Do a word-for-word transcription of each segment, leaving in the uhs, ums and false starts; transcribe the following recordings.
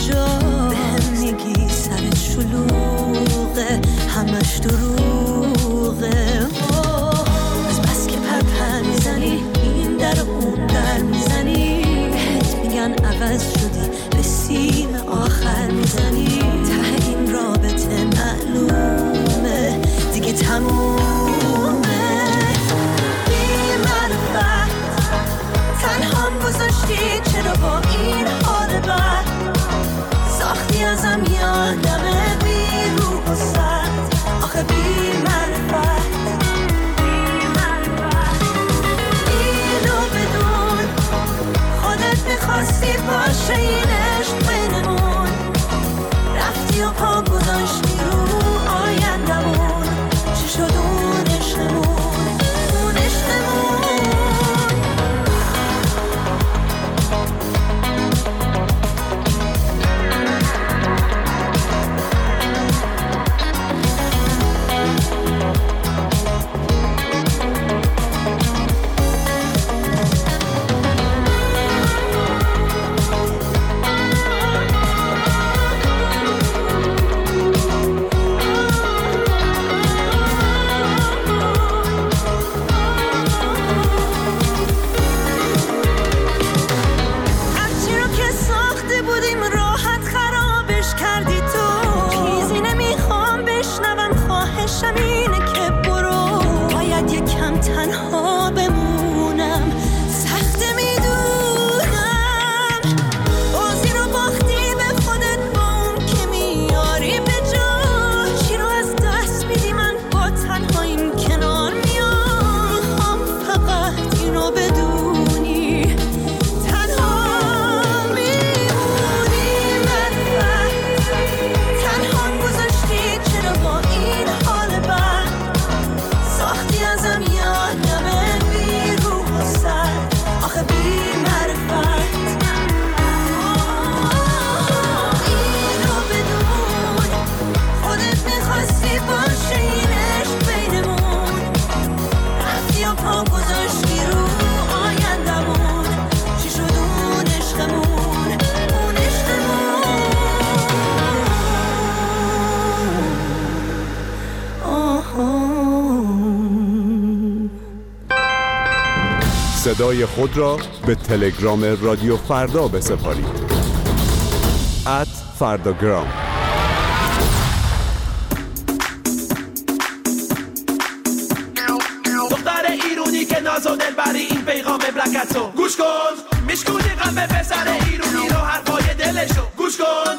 کجا بهم میگی سرت شلوغه همش دروغه از بس که پرپر میزنی این در اون در میزنی بهت میگن عوض شدی به سیم آخر میزنی ته این رابطه معلومه دیگه تمومه بی معرفت تنهام گذاشتی چرا با این حال بد ساختی ازم یادمه بی روح و سد آخه بی معرفت اینو بدون خودت میخواستی باشه این عشق بینمون رفتی و پا گذاشتی رو آیندمون چی شد اون عشقمون اون عشقمون شمینه که برو باید یکم تنها بمونم سخته میدونم بازی رو باختی به خودت با اون که میاری به جا چی رو از دست میدی من با تنهاییم کنار میام میخوام فقط اینو بدونی تنها میمونی معرفت تنها گذاشتی چرا با این ساختی ازم یادمه بی روح و سر آخه بی معرفت اینو بدون خودت میخواستی باشه این عشق بینمون رفتی و پا گذاشتی رو آیندمون چی شد اون عشقمون اون عشقمون صدای خود را به تلگرام رادیو فردا بسپارید ات فرداگرام. دختر ایرونی که ناز و دلبری این پیغام بلکتو گوش کن میشکونی قلب پسر ایرونی رو حرفای دلشو گوش کن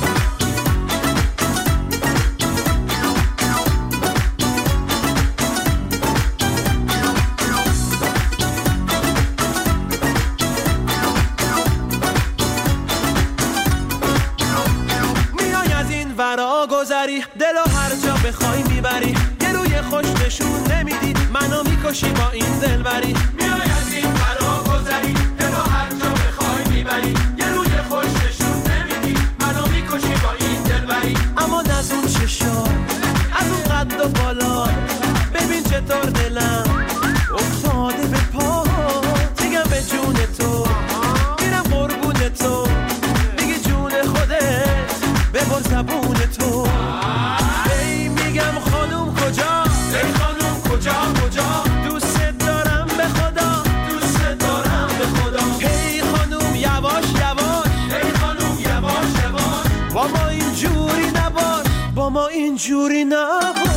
دلو هر جا بخوای میبری یه روی خوش نشون نمیدی منو میکشی با این دلبری میای از این فرا گذری دلو هر جا بخوای میبری یه روی خوش نشون نمیدی منو میکشی با این دلبری اما نزون چشا از اون قد و بالا ببین چطور دلم افتاده به پا دیگم به جون تو میرم قربون تو میگی جون خودت ببر زبون تو ای میگم خانوم کجا ای خانوم کجا کجا دوست دارم به خدا دوست دارم به خدا ای خانوم یواش یواش ای خانوم یواش یواش با ما اینجوری نباش با ما اینجوری نباش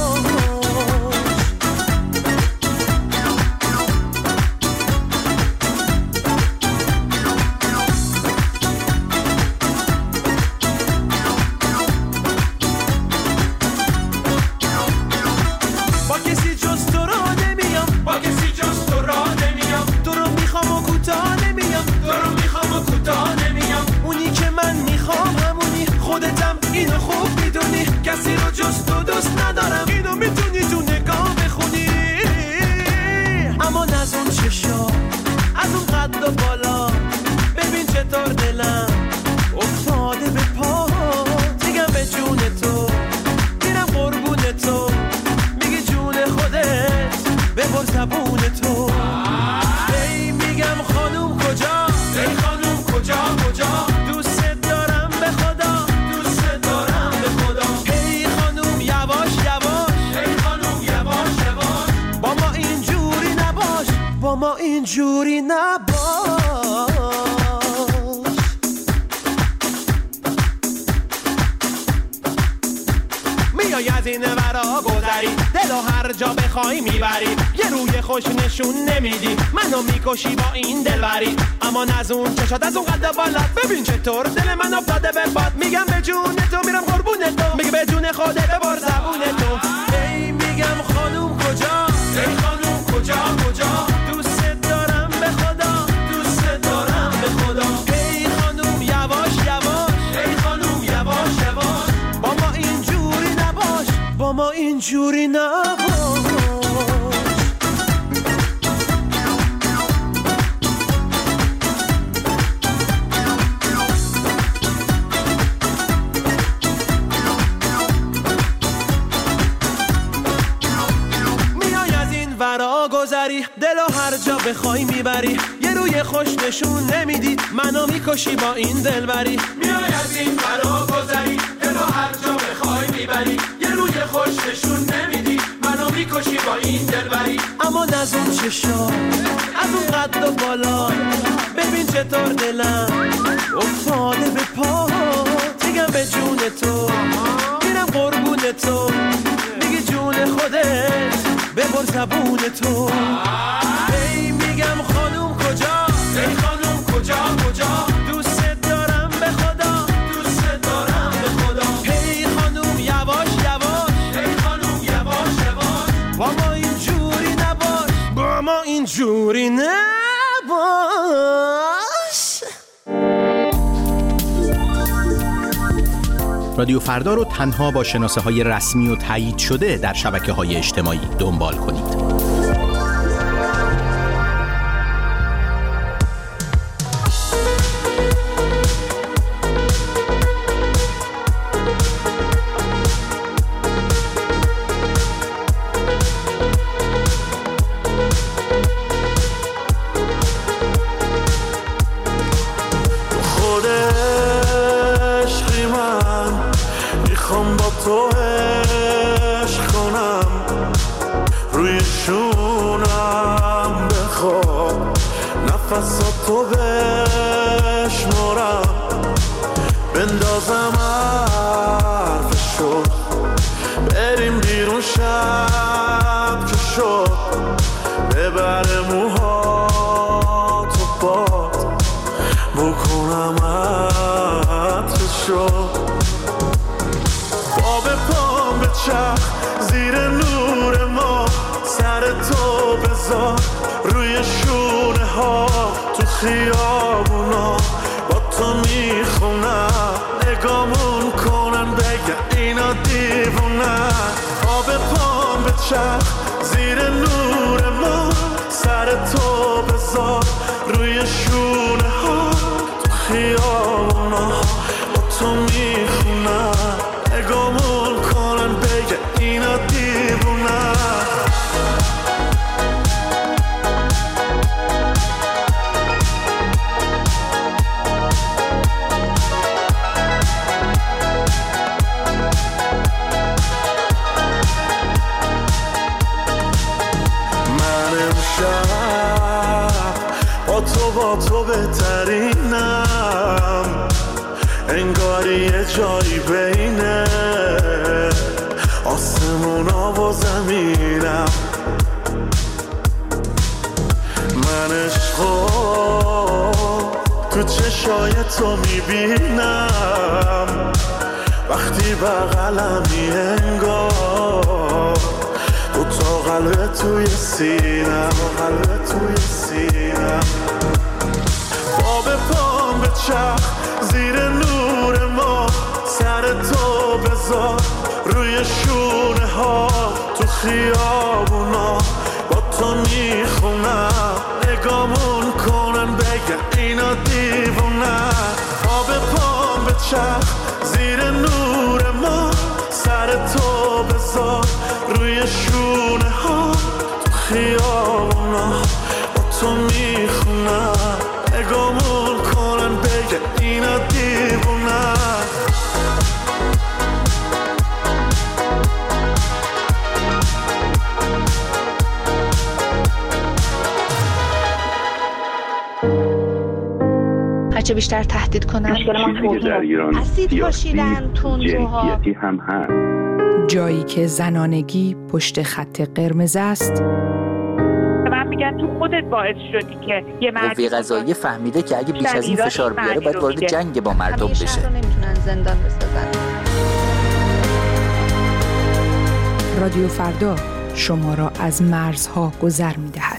اینو خوب میدونی کسی رو جز تو دوست ندارم اینو میدونی اینجوری نباش. میای از این ورا گذری، دلو هر جا بخوای میبری، یه روی خوش نشون نمیدی، منو میکشی با این دلبری. اما نزون چشات از اون قد بالات، ببین چطور دل من افتاده به باد. میگم به جون تو میرم قربون تو، میگه به جون خوده ببار زبون تو. ای میگم خانوم کجا، ای خانوم کجا کجا، دوست دارم به خدا، دوست دارم به خدا. ای خانوم یواش یواش، ای خانوم یواش یواش، با ما اینجوری نباش، با ما اینجوری نباش. ورا گذری، دلو هر جا بخوای میبری، یه روی خوش نشون نمیدی، منو میکشی با این دلبری. میای از این ورا گذری، دلو هر جا بخوای میبری، یه روی خوش نشون نمیدی، منو میکشی با این دلبری. اما نزون چشا از اون قد و بالا، ببین چطور دلم افتاده به پا. میگم به جون تو میرم قربون تو، میگی جون خودت ببر زبون تو. ای میگم خانوم کجا، ای خانوم کجا کجا، دوست دارم به خدا، دوست دارم به خدا. ای خانوم یواش یواش، ای خانوم یواش یواش، با ما اینجوری نباش، با ما اینجوری نباش. رادیو فردا رو تنها با شناسه های رسمی و تایید شده در شبکه های اجتماعی دنبال کنید. تو عشق کنم، روی شونم بخواب، نفساتو بشمارم، بندازم حرفشو، بریم بیرون شب که شد، ببر موهاتو باد، بکنم عطرشو، پا به پام به چرخ زیر نور ما، سر تو بذار روی شونه ها، تو خیابونا با تو میخونم، نگامون کنن بگه اینا دیوونن. پا به پام به چرخ زیر نور ما، سر تو بذار روی شونه ها، تو خیابونا با تو میخونم، نگامون کنن بگه اینا دیوونن. من امشب با تو با تو بهترینم، انگاری یه جایی بینه آسمونا و زمینم. من عشقو تو چشای تو میبینم، وقتی بغلمی انگار دو تا قلب توی سینم، قلب توی سینم. پا به پام به چرخ زیر نور ما، سر تو بذار روی شونه ها، تو خیابونا با تو میخونم، نگامون کنن بگه اینا دیوونن. پا به پام به چرخ زیر نور ما، سر تو بذار روی شونه ها، تو خیابونا با تو میخونم، نگامون کنن بگه اینا دیوونن. هرچه بیشتر تهدید کنن. مشکل ما توهین، اسید پاشیدن، تندروها، هم هست. جایی که زنانگی پشت خط قرمز است. من میگن تو خودت باعث شدی که یه مرد قوه قضاییه فهمیده که اگه بیش از این فشار بیاره باید وارد جنگ با مردم بشه. شهر رو نمیتونن زندان بسازن. رادیو فردا شما را از مرزها گذر می‌دهد.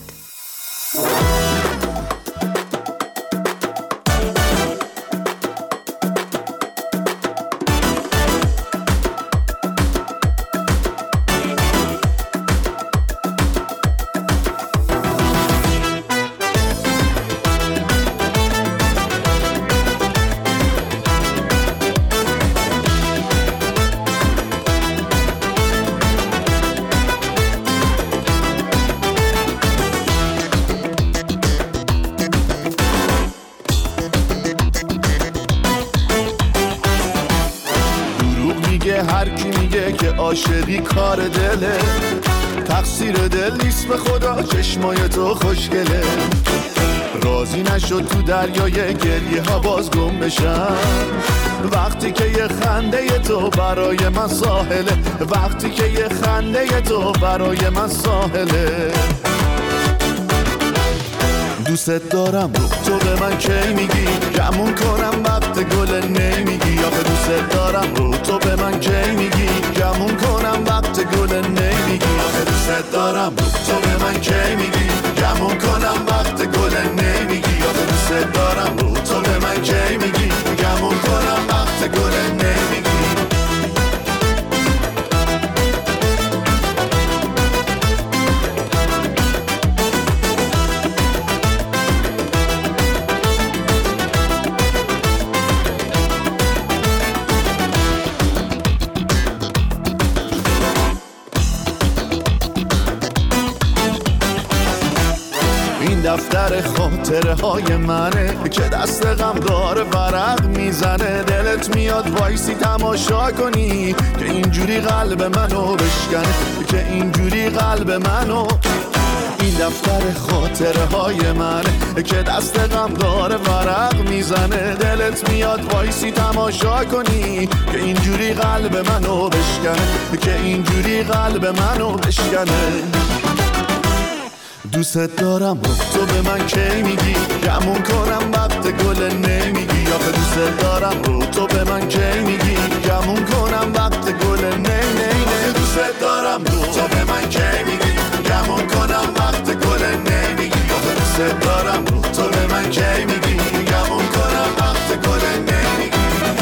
عاشقی کار دله، تقصیر دل نیست به خدا، چشمای تو خوشگله. راضی نشد تو دریای گریه ها باز گم بشم، وقتی که یه خنده تو برای من ساحله، وقتی که یه خنده تو برای من ساحله. دوست دارم تو به من کی میگی، گمون کنم وقت گل نمیگی. آخه دوست دارم رو تو به من کی میگی، گمون کنم وقت گل نمیگی. آخه دوست دارم رو تو به من کی میگی، گمون کنم وقت گل نمیگی. آخه دوست دارم رو تو به من کی میگی، گمون کنم وقت گل نمیگی. دفتر خاطره های منه که دست غمدار ورق میزنه. دلت میاد وایسی تماشا کنی که اینجوری قلب منو بشکنه، که اینجوری قلب منو. این دفتر خاطره های منه که دست غمدار ورق میزنه. دلت میاد وایسی تماشا کنی که اینجوری قلب منو بشکنه، که اینجوری قلب منو بشکنه. دوست دارم تو به من کی میگی، گمون کنم وقت گل نمیگی. آخه دوست دارم رو تو به من کی میگی، گمون کنم وقت گل نمی نی نی. دوست دارم رو تو به من کی میگی، گمون کنم وقت گل نمیگی. آخه دوست دارم رو تو به من کی میگی، گمون کنم وقت گل نمیگی.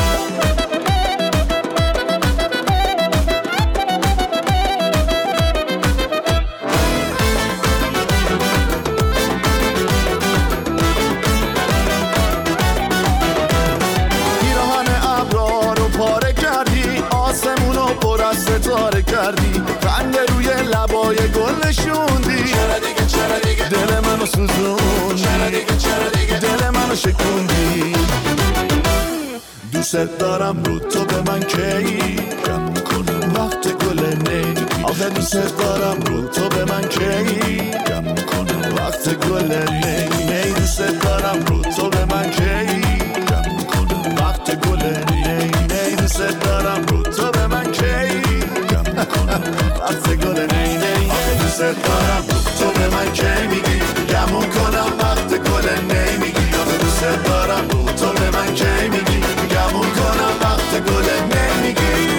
ستاره کردی، خنده روی لبای گل نشوندی. چرا دیگه چرا دیگه دل منو سوزوندی، چرا دیگه چرا دیگه دل منو شکوندی. دوست دارم رو تو به من کی، گمون کنم وقت گل نمیگی. آخه دوست دارم رو تو به من کی، گمون کنم وقت گل نمیگی. دوست دارم رو تو به من کی، گمون کنم وقت گل نمیگی. دوست دارم رو تو به من کی، وقت گل نی نی. دوست دارم تو به من کی میگی، گمون کنم وقت گل نمیگی. آخه دوست دارم تو به من کی میگی، گمون کنم وقت گل نمیگی.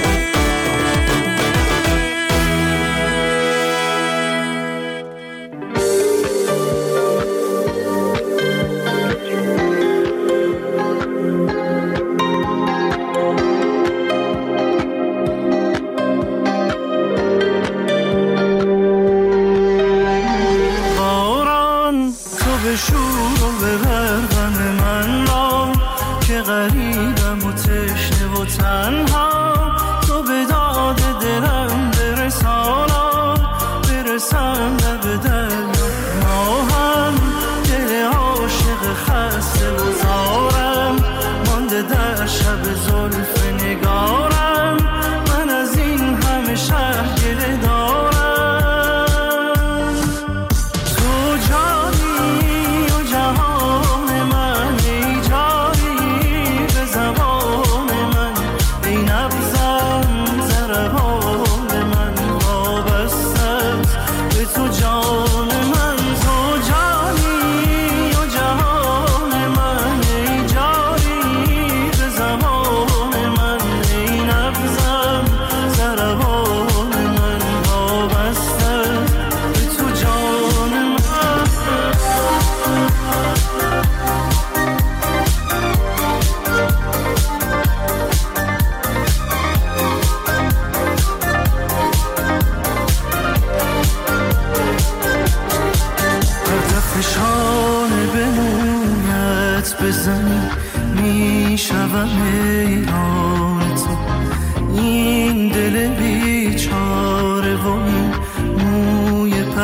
جانی و جهان من ای جانی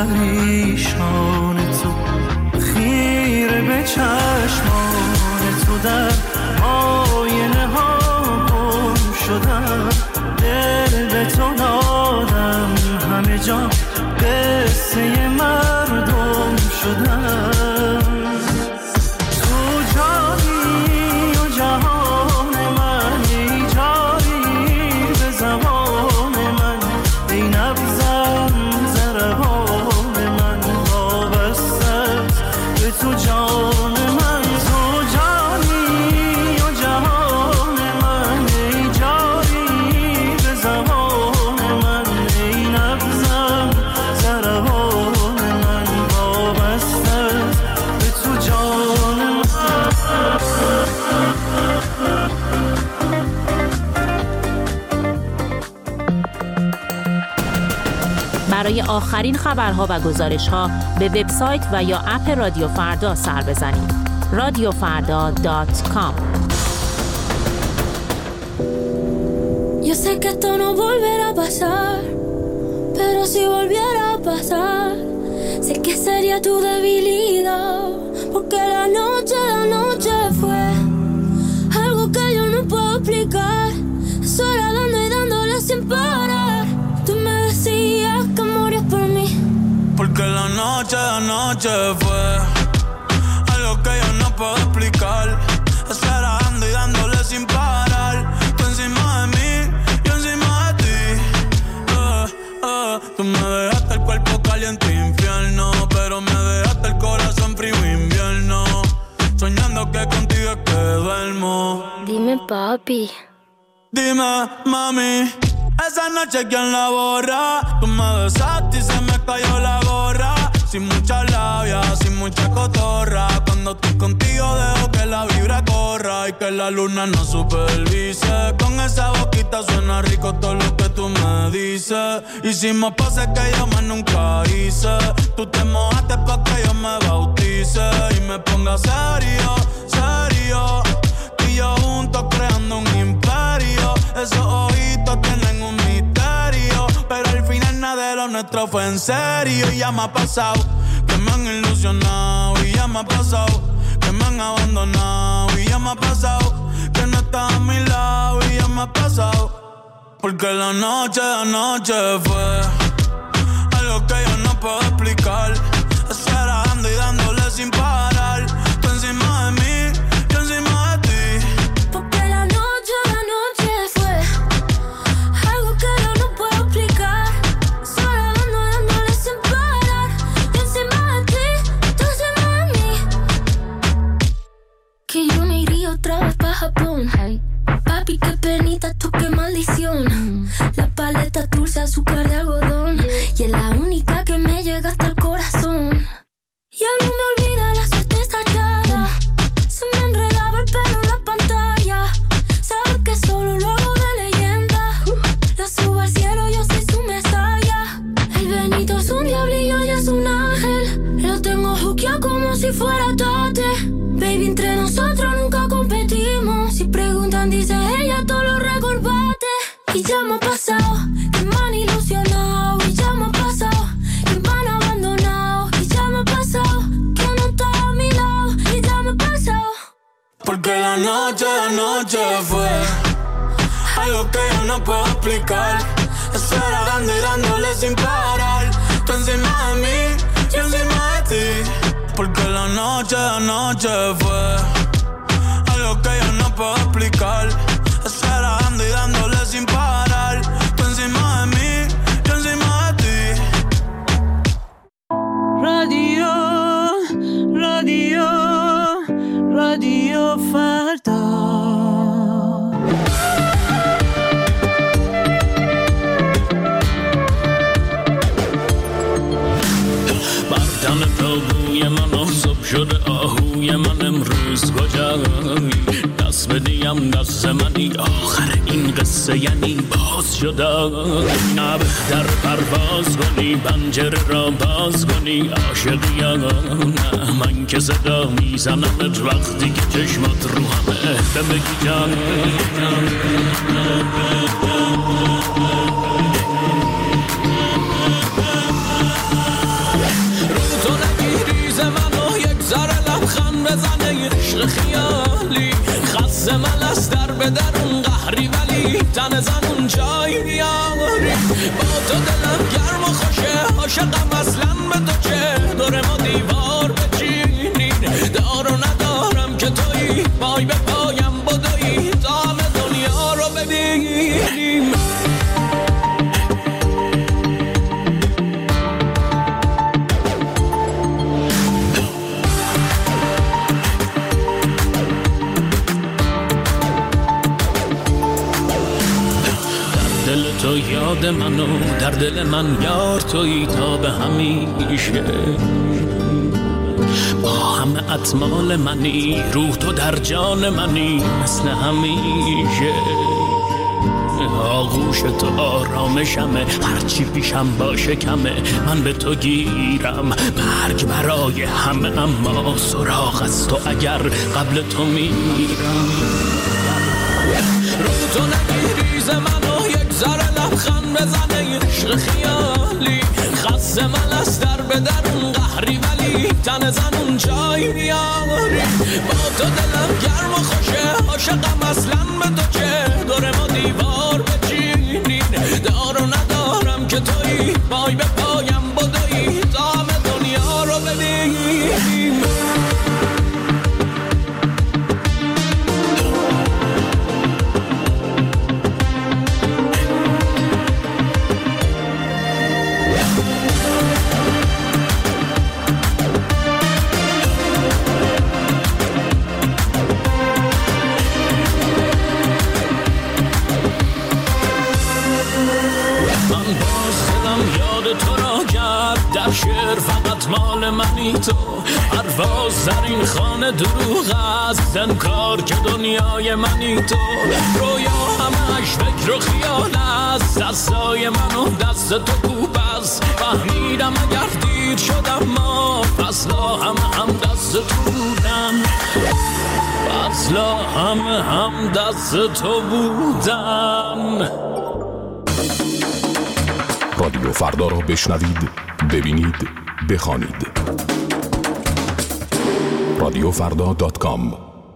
پریشان تو، خیره به چشمان تو، در آینه ها گم شدم، دل به تو دادم، همه جا قصه مردم شدم. تو جانی و جهان من، ای جایی به زمان من، ای نبزم زربان من، وابسته به تو جان من. تو جانی و جهان من، ای جایی به زمان من، ای نبزم زربان من، وابسته به تو جان من. برای آخرین خبرها و گزارش‌ها به وبسایت و یا اپ رادیو فردا سر بزنید. رادیو فردا دات کام. Yo sé que esto no volverá a pasar, pero si volviera a pasar, sé que sería tu debilidad, porque la noche, la noche fue algo que yo no puedo explicar, sola dando y dándole sin parar. Tú me decías que morías por mí, porque la noche, la noche fue algo que yo no puedo explicar, estar dando y dándole sin parar. Tú encima de mí, yo encima de ti. Uh, uh, tú me dejaste el cuerpo caliente infierno, pero me dejaste el corazón frío invierno, soñando que contigo es que duermo. Dime papi, dime mami, esa noche quién la borra. Tú me besaste y se me cayó la gorra, sin mucha labia, sin mucha cotorra. Cuando estoy contigo dejo que la vibra corra y que la luna no supervise. Con esa boquita suena rico todo lo que tú me dices. Hicimos pases que yo más nunca hice. Tú te mojaste pa' que yo me bautice y me ponga serio, serio. Y yo juntos creando un imperio. Esos ojitos tienen un misterio, pero al final nada de lo nuestro fue en serio. Y ya me ha pasado que me han ilusionado, y ya me ha pasado que me han abandonado, y ya me ha pasado que no estás a mi lado, y ya me ha pasado. Porque la noche, la noche fue algo que yo no puedo explicar, estar dando y dándole sin parar. Tú encima de mí, yo encima de ti. porque la noche, la noche fue algo que yo no puedo explicar, sola dando, dándole sin parar. Yo encima de ti, tú encima de mí. Que yo me iría otra vez pa' Japón. Papi, qué penita, tú qué maldición. La paleta dulce, azúcar de algodón, y es la única que me llega hasta el corazón. Ya no me olvida la suerte estallada, se me enredaba el pelo en la pantalla. Sabes que solo lo hago de leyenda, la subo al cielo, yo soy su mesaya. El Benito es un diablillo y es un ángel, lo tengo juqueado como si fuera Tate. Baby, entre nosotros nunca competimos, si preguntan dice ella todo lo recordate. Y ya me ha pasado que me han ilusionado, y ya me ha pasado que me han abandonado, y ya me ha pasado que no estás a mi lado, y ya me ha pasado. Porque la noche, la noche fue algo que yo no puedo explicar, estar dando y dándole sin parar. Tú encima de mí, yo encima de ti. Porque la noche, la noche fue algo que yo no puedo explicar, estar dando y dándole sin parar. Tú encima de mí, yo encima de ti. Radio, radio, radio Farda. بردن تابوی من آساب شده آهوی من امروز کجایی دست بدیم دست منی آخر این قصه یعنی باز شده نه بهتر پرواز کنی پنجره را باز کنی عاشقی یا نه من که صدا میزنمت وقتی که چشمات رو همه بمگی جان تن زنون جای میاری. با تو دلم گرم و خوشه، عاشقم اصلا به تو چه، دور ما دیوار بچینین، دار و ندارم که تویی، پای به پایم بدویی تا همه دنیا رو ببینیم. تو یاد منو در دل من یار تویی تا به همیشه، با همه اطمال منی، روح تو در جان منی مثل همیشه. آغوش تو آرامشمه، هرچی پیشم باشه کمه، من به تو گیرم مرگ برای همه، اما سراغ از تو اگر قبل تو میرم. رو تو نگیری ز منو یک ذره لبخند بزنه، عشق خیالی خسته من از در به درون قهری، ولی تن زنون جای میاری. با تو دلم گرم و خوشه، عاشقم اصلا به تو چه، دور ما دیوار بچینین، دار و ندارم که تویی، پای به پایم بدویی تا همه دنیا رو ببینیم. شعر فقط مال منی تو، پرواز در این خانه دروغ است، انکار که دنیای منی تو، رویا همش فکر و خیال است، دستای منو دست تو کوب است، فهمیدم اگر دیر شدم ما فصلا همه هم دست تو بودن، فصلا همه هم دست تو بودن. رادیو فردا را بشنوید، ببینید، بخوانید. رادیو فردا دات کام.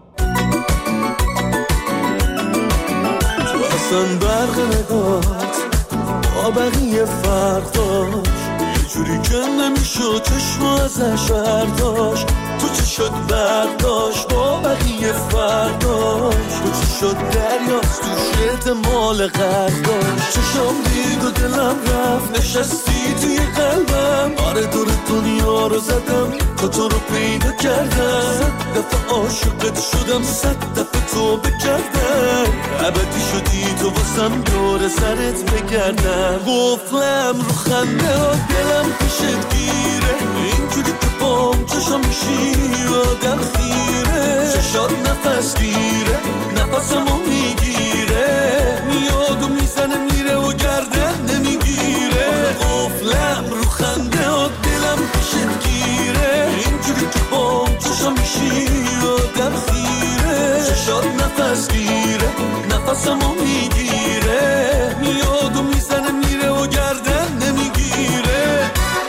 تو اصلا برق نگات با بقیه فرداش یه جوری که نمیشد چشم ازش برداشت، تو چی شد برداشت با بقیه فرداش، تو چی شد دریاست توش احتمال غرداشت، چشم دید و دلم رفت نشستی توی قلبم، آره دور دنیا رو زدم تا تو رو پیدا کردم، صد دفعه عاشقت شدم صد دفعه تو بکردم، ابدی شدی تو واسم دور سرت بگردم، قفلم رو خنده ها دلم پیشت گیره، اینجوری که بام چشم میشی آدم خیره، چشات نفس گیره نفسمو میگیره، میاد و میزنه میره و گردن نمیگیره، قفلم رو خنده ها دلم پیشت گیره، اینجوری که بام چشم میشی آدم خیره، چشات نفس گیره نفسمو میگیره، میاد و میزنه میره و گردن نمیگیره.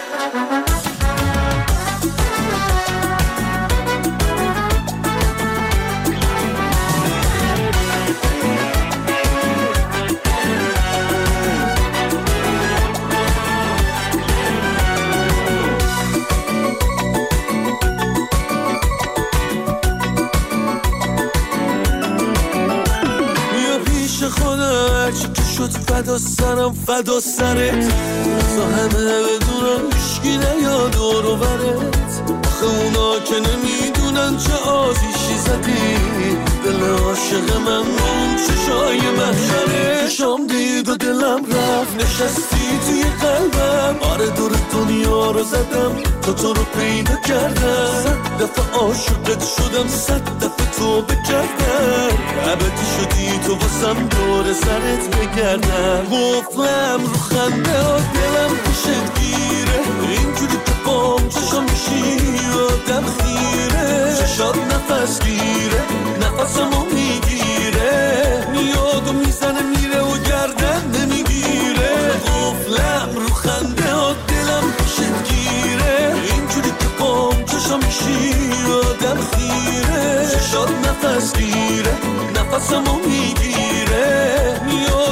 شد فدا سرم فدا سرت، همه بدونم هیشگی نیاد دور و برت، آخه اونا که نمیدونن چه آزیشی زدی، دل عاشق من اون چشای محشره، چشام دید و دلم رفت نشستی توی قلبم، آره دور دنیا رو زدم تا تو رو پیدا کردم، صد دفعه عاشقت شدم صد دفعه تو بکردم، ابدی شدی تو واسم دور سرت بگردم، قفلم رو خنده ها دلم پیشت گیره، اینجوری که بام چشم میشی آدم خیره، چشات نفس گیره نفسمو میگیره، میاد و میزنه میره و گردن نمیگیره، قفلم رو خنده ها دلم پیشت گیره، اینجوری که بام چشم میشی آدم خیره، چشات نفس گیره نفسمو میگیره، میاد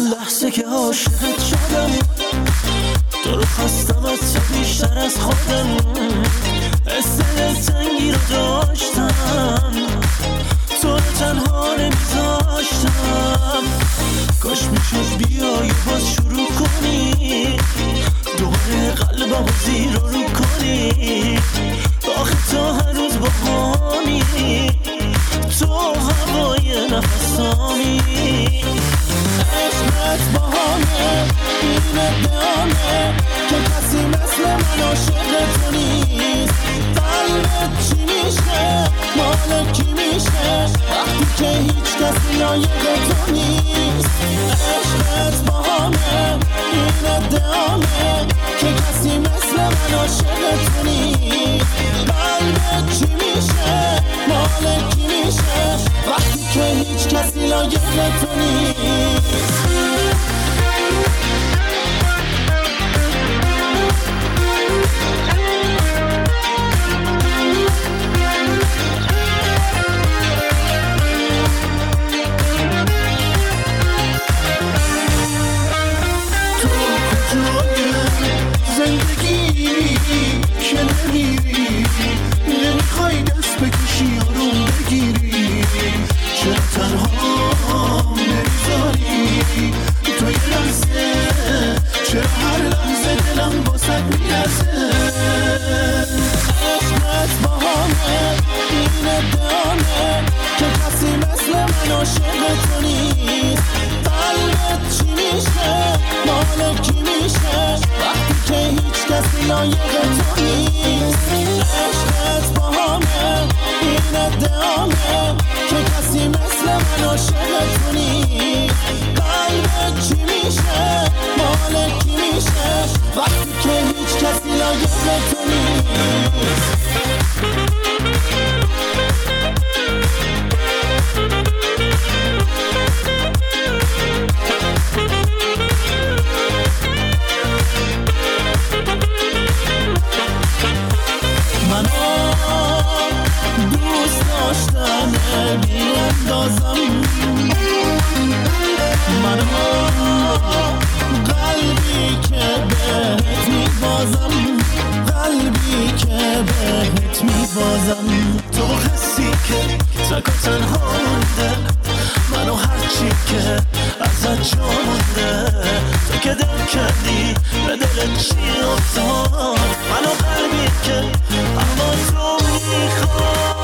اون لحظه که عاشقت شدم تو رو خواستم از تو بیشتر از خودم حس دلتنگی رو داشتم تو رو تنها نمیذاشتم کاش میشد بیای باز شروع کنی دوباره قلبم زیر رو کنی آخه تو هنوز با همی تو هوای نفسامی عشقت با همه این ادامه که کسی مثل من عاشق تو نیست قلبت چی میشه مال کی میشه وقتی که هیچ کسی لایق تو نیست عشقت با همه این ادامه که کسی مثل من عاشق تو نیست قلبت چی میشه مال کی میشه وقتی که هیچ کسی لایق تو نیست زندگی که نمیری نمیخوای دست بکشی آروم بگیری چرا تنها نمیذاری تو یه لحظه چرا هر لحظه دلم باسد میرسه عشقت با همه این ادامه که کسی مثل من عاشق تو نیست قلبت چی میشه مال کی میشه وقتی که هیچ کسی لایق تو نیست عشقت با همه این ادامه که کسی مثل من عاشق تو نیست قلبت چی میشه مال کی میشه وقتی که هیچ کسی لایق تو نیست دوست داشتم بیاندازم منو قلبی که بهت میبازم قلبی که بهت میبازم تو حسی که تک و تنها مونده منو هرچی که ازت جا مونده تو که دل کردی به دل چی افتاد منو قلبی که اما تو میخواد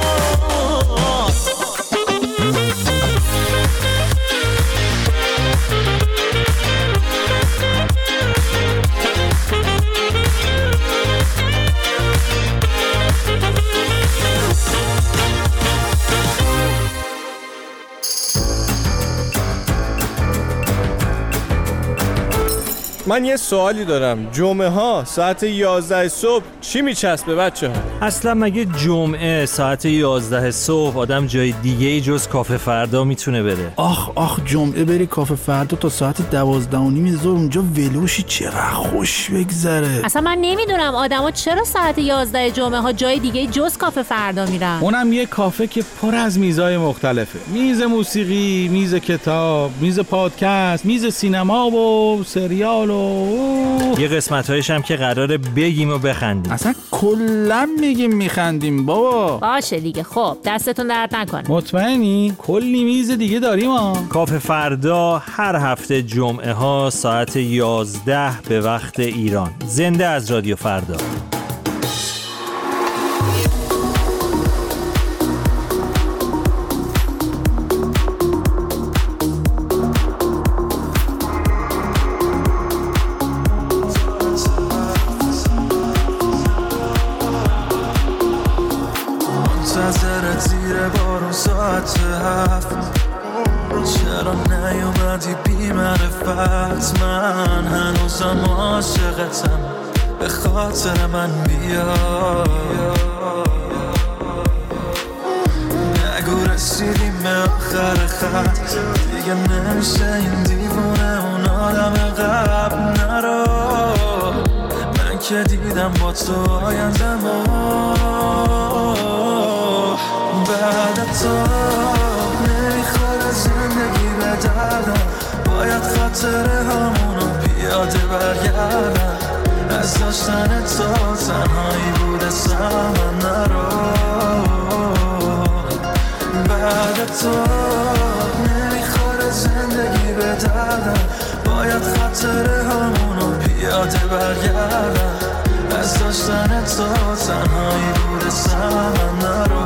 من یه سوالی دارم جمعه ها ساعت یازده صبح چی میچسبه بچه ها؟ اصلا مگه جمعه ساعت یازده صبح آدم جای دیگه ای جز کافه فردا میتونه بره؟ آخ آخ جمعه بری کافه فردا تا ساعت دوازده و نیم ظهر اونجا ولوشی چقدر خوش بگذره. اصلا من نمیدونم آدما چرا ساعت یازده جمعه ها جای دیگه جز کافه فردا میرن. اونم یه کافه که پر از میزای مختلفه، میز موسیقی، میز کتاب، میز پادکست، میز سینما و سریال و یه قسمت‌هایش هم که قراره بگیم و بخندیم. اصلا کلا میگیم میخندیم بابا. باشه دیگه خب دستتون درد نکنه. مطمئنی؟ کلی میز دیگه داریم ها. کافه فردا هر هفته جمعه ها ساعت یازده به وقت ایران. زنده از رادیو فردا. منتظرت زیر بارون ساعت هفت چرا نیومدی بی معرفت من هنوزم عاشقتم به خاطر من بیا نگو رسیدیم به آخر خط دیگه نمیشه این دیوونه اون آدم قبل نرو من که دیدم با تو آیندم بعد تو نمیخوره زندگی به دردم باید باید خاطره همونو پیاده برگردم از داشتن تو تنهایی بوده سمن نرو بعد تو نمیخوره زندگی به دردم باید خاطره همونو پیاده برگردم از داشتن تو تنهایی بوده سمن نرو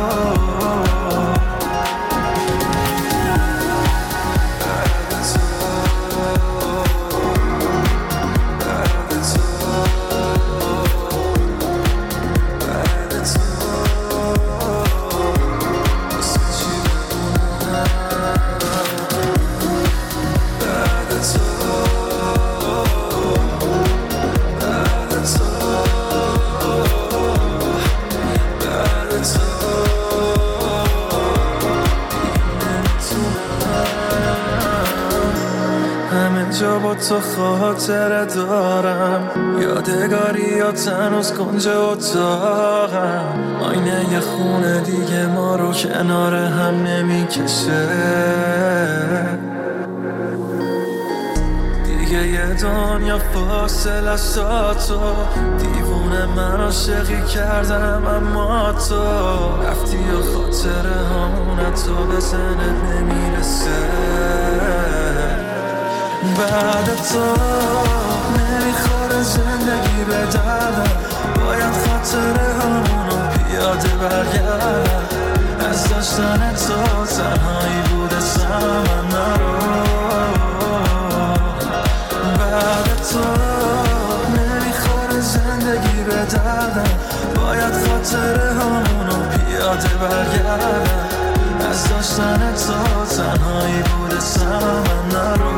جا با تو خاطره دارم یادگاریات هنوز کنج اتاقم آینه یه خونه دیگه ما رو کنار هم نمیکشه دیگه یه دنیا فاصله است تا تو دیوونه من عاشقی کردم اما تو رفتی و خاطره همونه تو به ذهنت نمیرسه بعد تو نمیخوره زندگی به دردم باید خاطره همونو پیاده برگردم از داشتن تو تنهایی بوده سمن نرو بعد تو نمیخوره زندگی به دردم باید خاطره همونو پیاده برگردم از داشتن تو تنهایی بوده سمن نرو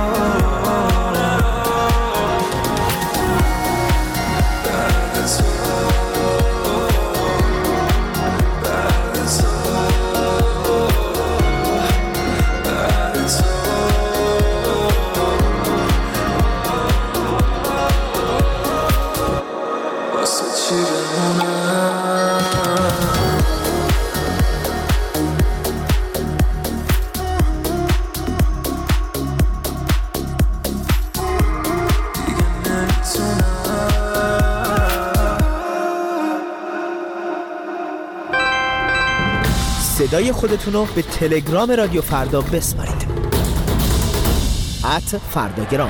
صدای خودتون رو به تلگرام رادیو فردا بسپارید ات فرداگرام.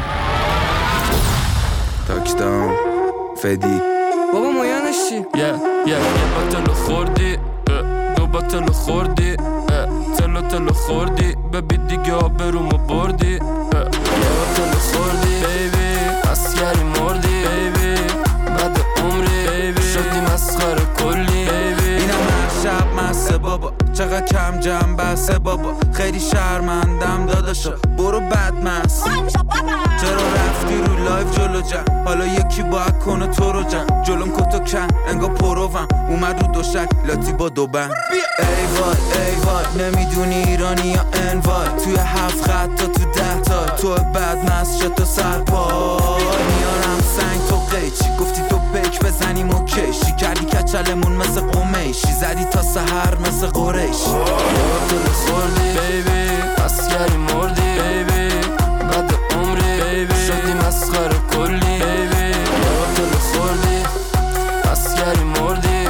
تاکداون فدی بابا مایانش چی؟ یه یه یه بطلو خوردی دو بطلو خوردی تلو تلو خوردی ببی دیگه آبرومو بردی یه بطلو خوردی بیبی اسگری مردی بیبی بعد عمری بیبی شدی مسخره کلی بیبی اینم هر شب مسته بابا چقدر کم جمع بسه بابا خیلی شرمندم داداشا برو بدمست چرا رفتی رو لایف جلو جمع حالا یکی باید کنه تو رو جمع جلوم کتو کن انگا پروم اومد رو دوشک لاتی با دو بند ای وای ای وای نمیدونی ایرانی یا انوای توی هفت خط تا تو ده تا تو بدمست شد تو سرپای میارم سنگ تو قیچی گفتی تو پیک بزنیم و کشی کردی کچلمون مثل قمیشی زدی تا سحر مثل قریشی تو خوردی بیبی اسگری مردی بیبی بعد عمری بیبی شدی مسخره کلی بیبی تو خوردی اسگری مردی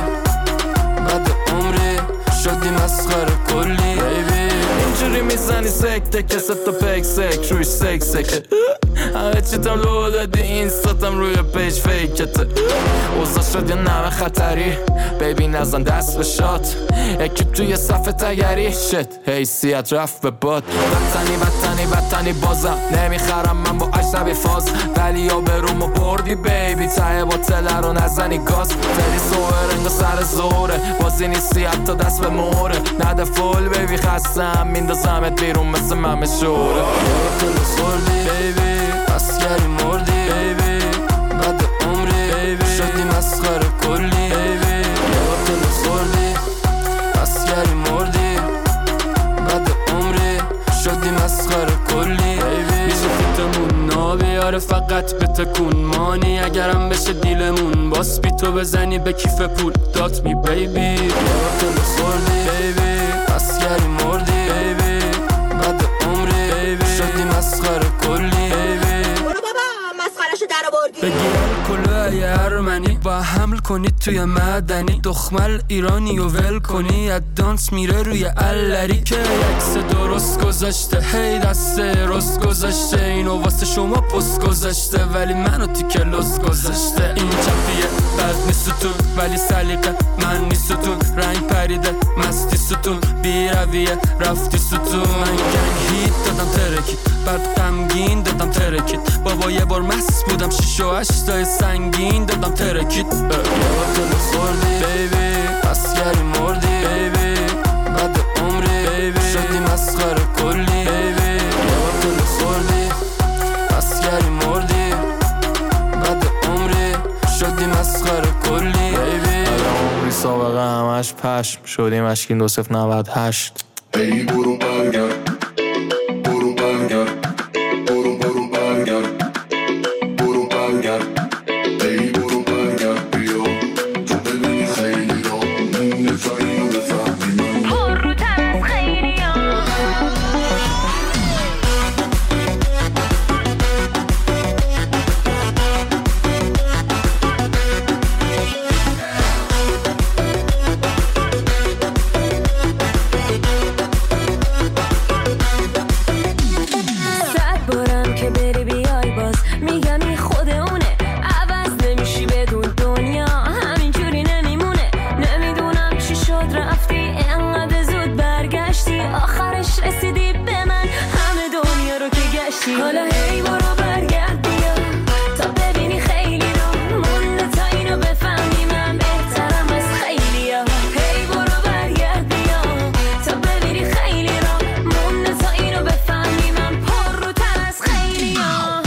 بعد عمری شدی مسخره کلی بیبی اینجوری میزنی سکته که ست و پیک سک روی سک سکه همه چیتم لو دادی اینستاتم روی پیج فیکته اوزا شد یا نمه خطری بیبی نزن دست به شات اکیب توی صفحه تگری شت حیثیت رفت به باد بطنی بطنی بطنی بازم نمیخرم من با عجبی فاز ولی یا برومو بردی بیبی ته با تله رو نزنی گاز تری سوهر انگا سر زوره بازی نیستی حتی دست به موره نده فول بیبی خستم میندازمت بیرون مثل ممه شوره تو خوردی بیبی اسگری مردی بیبی بعد عمری بیبی شدی مسخره کلی بیبی تو خوردی اسگری مردی بعد عمری شدی مسخره کلی بیبی میشه فیتمون نابیاره فقط به تکون مانی اگرم بشه دیلمون باس بی تو بزنی به کیف پول دات می بیبی تو خوردی بیبی اسگری مردی بیبی بعد عمری بیبی شدی مسخره ارمنی با حمل کنید توی مدنی دخمل ایرانی و ول کنی از دانس میره روی علری که عکس درست گذاشته هی دست رست گذاشته اینو واسه شما پست گذاشته ولی منو تیکه لس گذاشته این چپیه بد نیست تو ولی سلیقه من نیست تو رنگ پریده مستی ستون بی رویه رفتی ستون من گنگ هیت دادم ترکید بعد غمگین دادم ترکید بابا یه بار مست بودم شیش و هشتای سنگین دادم ترکید یادتو خوردی بیبی پس گری مردی بیبی بعد عمری بیبی شدی مسخره کلی بیبی یادتو خوردی پس گری مردی بعد عمری شدی مسخره کلی بیبی عمری سابقه همش پشم شدیم اشکین دو صفر نود هشت ای برو برگرد برو برگرد برو برو برگرد برو برگرد ای برو برگرد بیا تو ببینی خیلی را نفهمی و بفهمی من پر رو تر خیلی ها حالا هی برو برگرد بیا تا ببینی خیلی رو مونده تا اینو بفهمی من بهترم از خیلی ها هی برو برگرد بیا تا ببینی خیلی رو مونده تا اینو بفهمی من پر رو تر از خیلی ها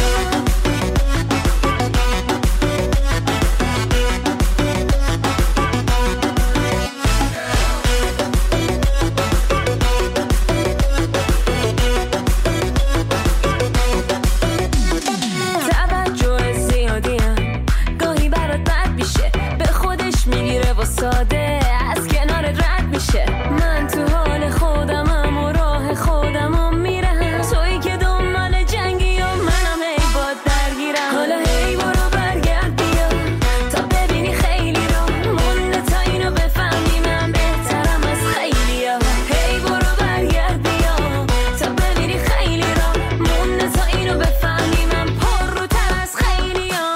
ساده از کنارت رد میشه من تو حال خودمم و راه خودمم میرم تویی که دنبال جنگی و منم هی باد درگیرم حالا هی برو برگرد بیا تا ببینی خیلی رو مونده تا اینو بفهمی من بهترم از خیلی ها هی برو برگرد بیا تا ببینی خیلی رو مونده تا اینو بفهمی من پر رو تر از خیلی ها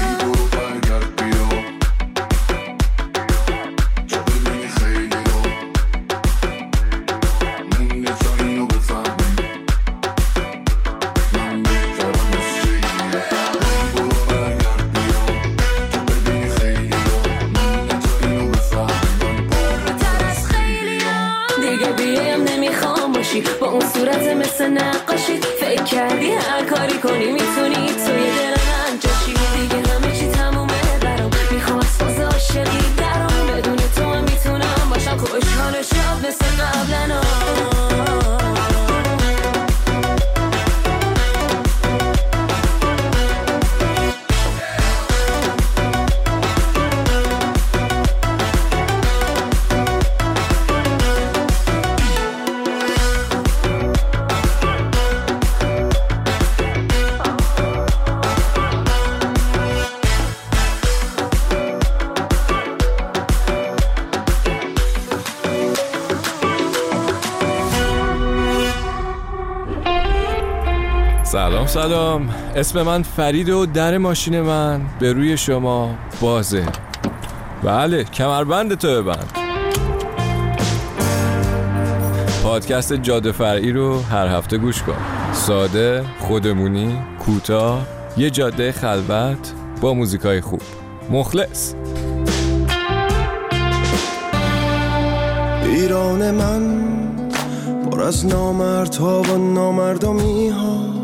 با اون صورت مثل نقاشی فکر کردی هر کاری کنی میتونی توی دل من جاشی دیگه همه چی تمومه برام میخوام از فاز عاشقی درام بدون تو هم میتونم باشم خوشحال و شاد مثل قبلنا سلام سلام، اسم من فرید و در ماشین من به روی شما بازه. بله، کمربند تو ببند. پادکست جاده فرعی رو هر هفته گوش کن. ساده، خودمونی، کوتاه، یه جاده خلوت با موزیکای خوب. مخلص. ایران من پر از نامردها و نامردمی هاست.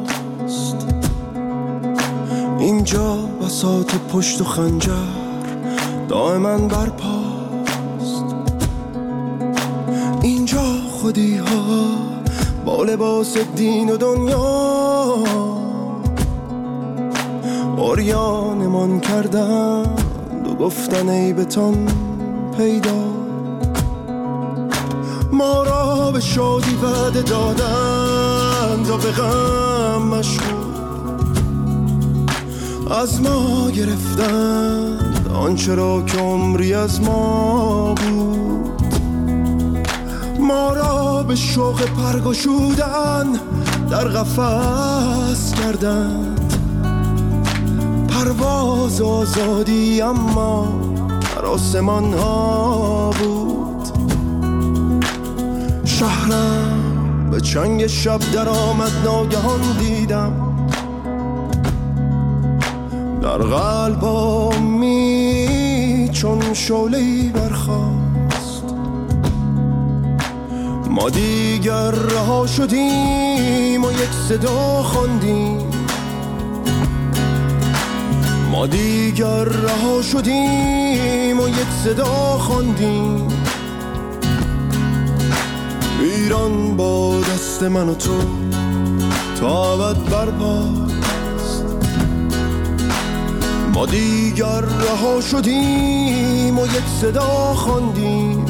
اینجا بساط پشت و خنجر دائما برپاست. اینجا خودی ها با لباس دین و دنیا عریانمان کردند و گفتن ای بتان پیدا. ما را به شادی وعده دادند و به غم مشغول، از ما گرفتند آنچه را که عمری از ما بود. ما را به شوق پرگشودن در قفس کردند، پرواز آزادی اما در آسمان ها بود. شهرم به چنگ شب در آمد، ناگهان دیدم در قلبامی چون شعله‌ای برخاست. ما دیگر رها شدیم و یک صدا خواندیم، ما دیگر رها شدیم و یک صدا خواندیم. ایران با دست من و تو تا ابد برپاست. ما دیگر رها شدیم و یک صدا خواندیم.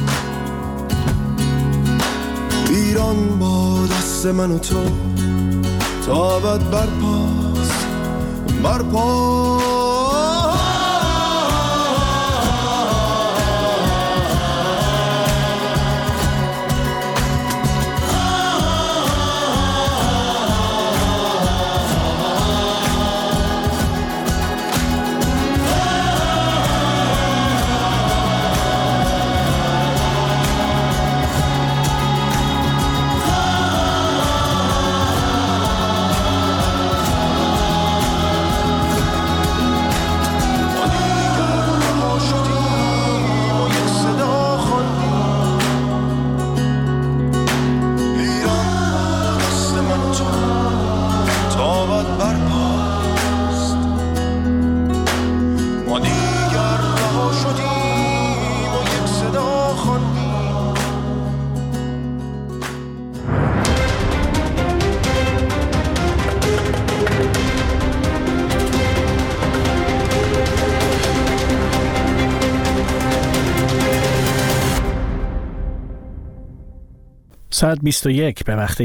ایران با دست من و تو تا ابد برپاست، برپاست. ساعت بیست و یک به وقت